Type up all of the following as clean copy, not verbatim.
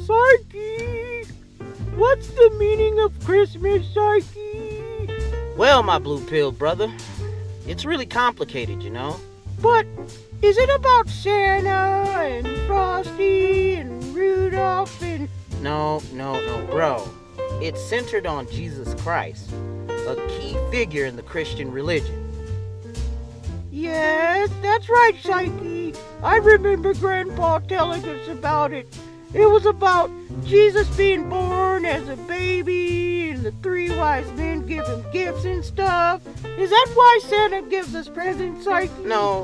Psyche, what's the meaning of Christmas, Psyche? Well, my blue pill brother, it's really complicated, you know. But is it about Santa and Frosty and Rudolph and... No, bro. It's centered on Jesus Christ, a key figure in the Christian religion. Yes, that's right, Psyche. I remember Grandpa telling us about it. It was about Jesus being born as a baby and the three wise men give him gifts and stuff. Is that why Santa gives us presents, Psyche? No,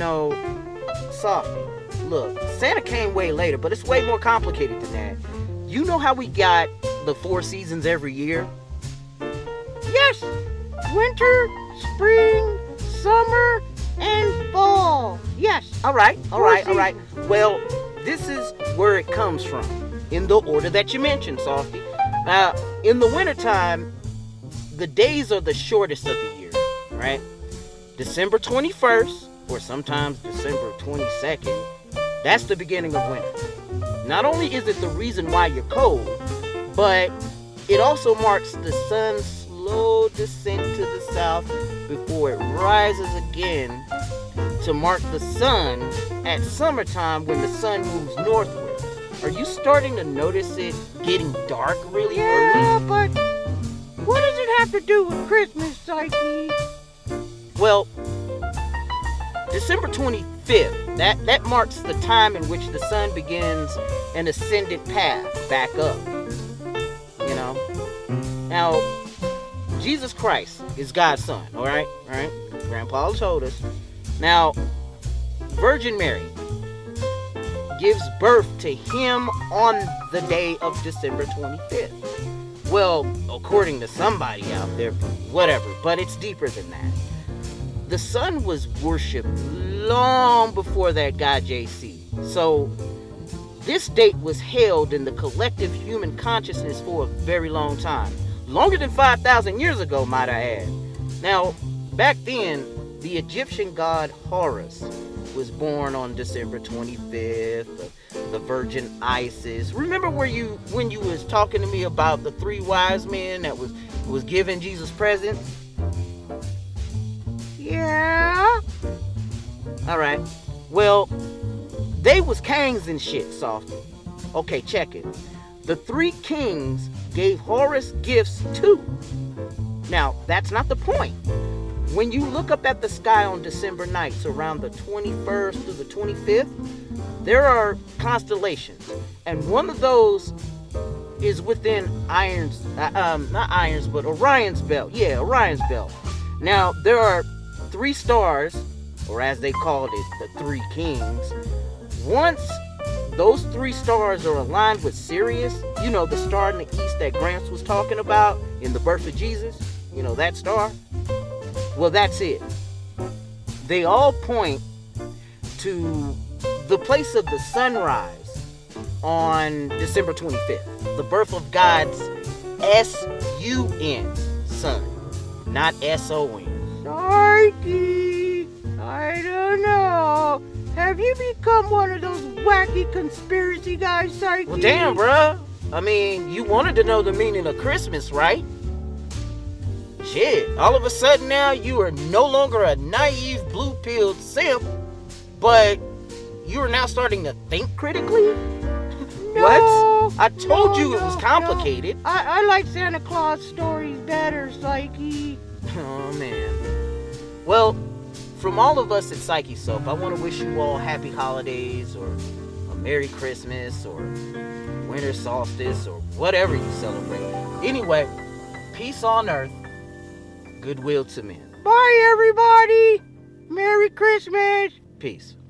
Softy. Look, Santa came way later, but it's way more complicated than that. You know how we got the 4 seasons every year? Yes! Winter, spring, summer, and fall. Yes. All right. Well, this is where it comes from, in the order that you mentioned, Softy. Now, in the wintertime, the days are the shortest of the year, right? December 21st, or sometimes December 22nd, that's the beginning of winter. Not only is it the reason why you're cold, but it also marks the sun's slow descent to the south before it rises again to mark the sun at summertime when the sun moves northward. Are you starting to notice it getting dark really early? Yeah, but what does it have to do with Christmas, Psyche? Well, December 25th, that marks the time in which the sun begins an ascendant path back up. You know? Now, Jesus Christ is God's son, all right? Grandpa told us. Now, Virgin Mary gives birth to him on the day of December 25th. Well, according to somebody out there, whatever, but it's deeper than that. The sun was worshipped long before that guy JC. So, this date was held in the collective human consciousness for a very long time. Longer than 5,000 years ago, might I add. Now, back then, the Egyptian god Horus was born on December 25th. The Virgin Isis. Remember when you was talking to me about the 3 wise men that was giving Jesus presents? Yeah? Alright. Well, they was kings and shit, Softy. Okay, check it. The 3 kings gave Horus gifts too. Now, that's not the point. When you look up at the sky on December nights around the 21st through the 25th, there are constellations. And one of those is within Orion's belt. Yeah, Orion's belt. Now, there are 3 stars, or as they called it, the 3 kings. Once those 3 stars are aligned with Sirius, you know, the star in the east that Gramps was talking about in the birth of Jesus, you know, that star. Well, that's it. They all point to the place of the sunrise on December 25th. The birth of God's S-U-N, son, not S-O-N. Psyche, I don't know. Have you become one of those wacky conspiracy guys, Psyche? Well, damn, bruh. I mean, you wanted to know the meaning of Christmas, right? Shit, all of a sudden now you are no longer a naive blue-pilled simp, but you are now starting to think critically? No, what? I told you it was complicated. No. I like Santa Claus stories better, Psyche. Oh, man. Well, from all of us at Psyche Soap, I want to wish you all happy holidays, or a Merry Christmas, or winter solstice, or whatever you celebrate. Anyway, peace on earth, goodwill to men. Bye, everybody. Merry Christmas. Peace.